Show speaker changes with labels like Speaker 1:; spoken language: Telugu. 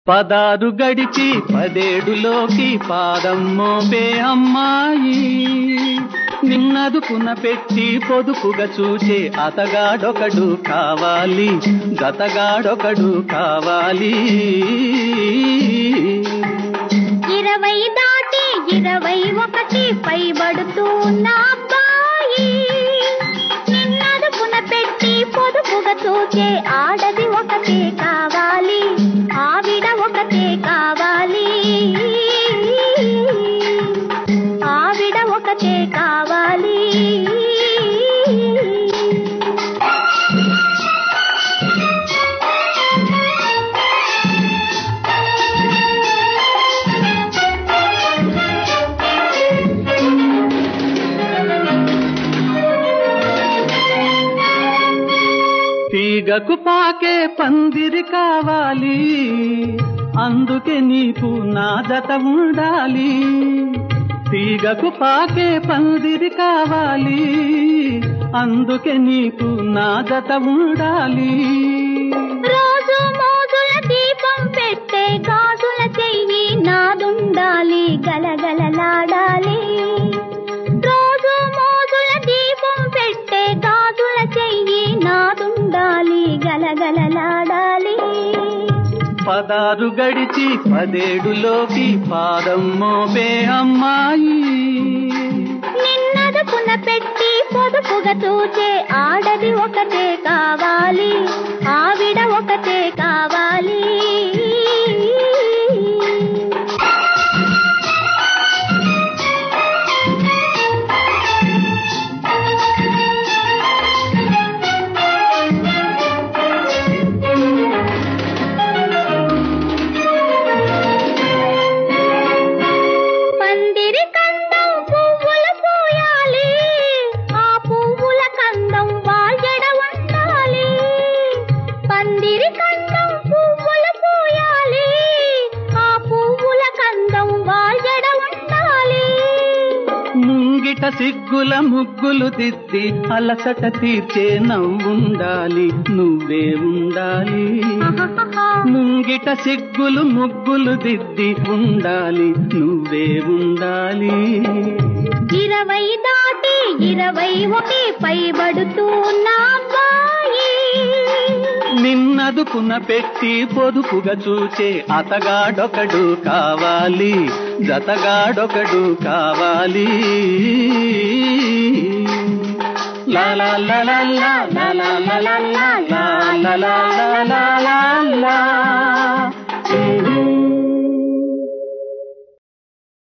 Speaker 1: పదారు గడిచి పదేడులోకి పాదం మోపే అమ్మాయి, నిన్నదుకున పెట్టి పొదుపుగా చూచే అతగాడొకడు కావాలి, గతగాడొకడు కావాలి.
Speaker 2: 20 దాటి 21 పైబడుతున్న అబ్బాయి, నిన్నదుకున పెట్టి పొదుపుగా చూచే ఆడది ఒకటే కావాలి, ఆవిడ ఒకటే కావాలి, ఆవిడ ఒకటే కావాలి.
Speaker 1: తీగకు పాకే పందిరి కావాలి, అందుకే నీకు నా జత ఉండాలి. తీగకు పాకే పందిరి కావాలి, అందుకే నీకు నా జత ఉండాలి.
Speaker 2: రోజు మోజుల దీపం పెట్టే గాజుల చెయ్యి నాదుండాలి, గలగలలాడాలి. రోజు మోజుల దీపం పెట్టే గాజుల చెయ్యి నాదుండాలి, గలగలలాడాలి.
Speaker 1: పదారు గడిచి పదేడులోకి పాదం మోపే అమ్మాయి,
Speaker 2: నిన్నదుకున పెట్టి పొదుపుగా చూచే ఆడది ఒకటే కావాలి, ఆవిడ ఒకటే కావాలి. పందిరి కందం పువ్వులు పూయాలి, ఆ పువ్వుల కందం వాల్జడ ఉండాలి. పందిరి కందం పువ్వులు పూయాలి, ఆ పువ్వుల కందం వాల్జడ ఉండాలి.
Speaker 1: ముంగిట సిగ్గుల ముగ్గులు దిద్ది అలసట తీర్చే నవ్వుండాలి, నువ్వే ఉండాలి. ముంగిట సిగ్గులు ముగ్గులు దిద్ది ఉండాలి, నువ్వే ఉండాలి.
Speaker 2: 20 దాటి 21 పైబడుతున్న అబ్బాయి,
Speaker 1: నిన్నదుకున పెట్టి పొదుపుగా చూచే అతగాడొకడు కావాలి, జతగాడొకడు కావాలి. లా లా లా లా లా లా లా లా లా లా లా లా లా లా.